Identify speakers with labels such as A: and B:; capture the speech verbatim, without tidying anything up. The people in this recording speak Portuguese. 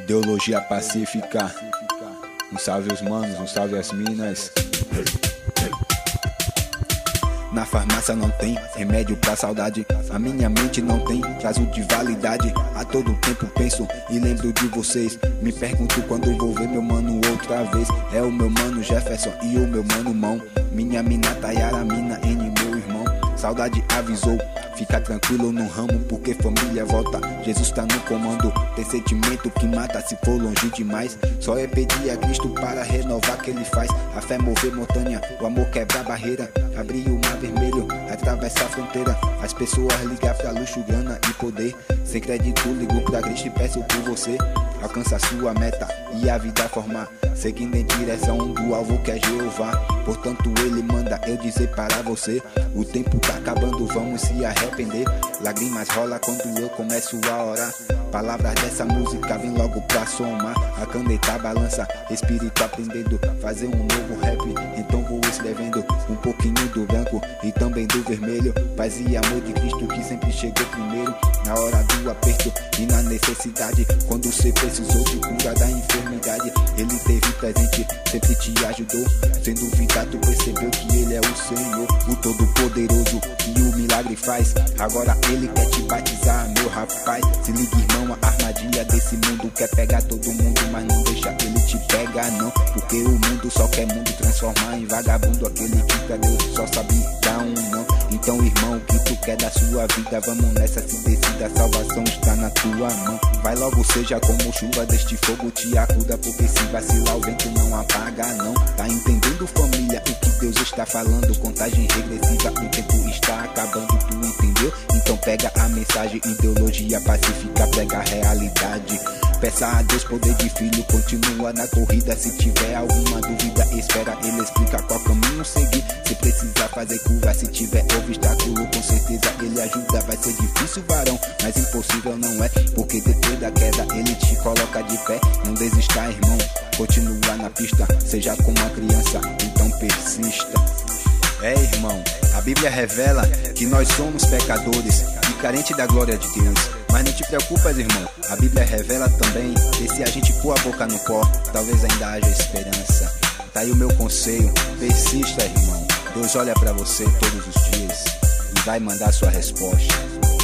A: Ideologia pacífica. Um salve os manos, um salve as minas. Na farmácia não tem remédio pra saudade. A minha mente não tem prazo de validade. A todo tempo penso e lembro de vocês. Me pergunto quando vou ver meu mano outra vez. É o meu mano Jefferson e o meu mano Mão. Minha mina Tayara, mina N, meu irmão. Saudade avisou, fica tranquilo no ramo, porque família volta. Jesus tá no comando, tem sentimento que mata se for longe demais. Só é pedir a Cristo para renovar que ele faz. A fé mover montanha, o amor quebra barreira. Abrir o mar vermelho, atravessar a fronteira. As pessoas ligar pra luxo, grana e poder. Sem crédito ligo pra Cristo e peço por você. Alcança a sua meta e a vida formar, seguindo em direção do alvo que é Jeová. Portanto ele manda eu dizer para você: o tempo tá acabando, vamos se arrepender. Lágrimas rola quando eu começo a orar. Palavras dessa música vem logo pra somar. A caneta balança, espírito aprendendo. Fazer um novo rap, então vou escrevendo um pouquinho do branco e também do vermelho. Paz e amor de Cristo que sempre chegou primeiro. Na hora do aperto e na necessidade, quando você precisou de cura da enfermidade, ele teve presente, sempre te ajudou. Sem duvidar tu percebeu que ele é o Senhor, o Todo-Poderoso, e o milagre faz. Agora ele quer te batizar, meu rapaz. Se liga, irmão, a armadilha desse mundo quer pegar todo mundo, mas não deixa ele te pegar não. Porque o mundo só quer mundo transformar em vagabundo. Aquele que pra Deus só sabe dar um não. Então irmão, o que tu quer da sua vida? Vamos nessa, se decida, a salvação está na tua mão. Vai logo, seja como chuva deste fogo te acuda, porque se vacilar o vento não apaga não. Tá entendendo, família, o que Deus está falando? Contagem regressiva, o tempo está acabando, tu entendeu? Então pega a mensagem, ideologia pacífica, prega a realidade. Peça a Deus poder de filho, continua na corrida. Se tiver alguma dúvida, espera, ele explica qual caminho seguir. Se precisar fazer curva, se tiver obstáculo, com certeza ele ajuda. Vai ser difícil, varão, mas impossível não é, porque depois da queda ele te coloca de pé. Não desista, irmão, continua na pista. Seja como uma criança, então persista. É, irmão, a Bíblia revela que nós somos pecadores e carentes da glória de Deus. Mas não te preocupas, irmão, a Bíblia revela também que se a gente pôr a boca no pó, talvez ainda haja esperança. Tá aí o meu conselho, persista, irmão. Deus olha pra você todos os dias e vai mandar sua resposta.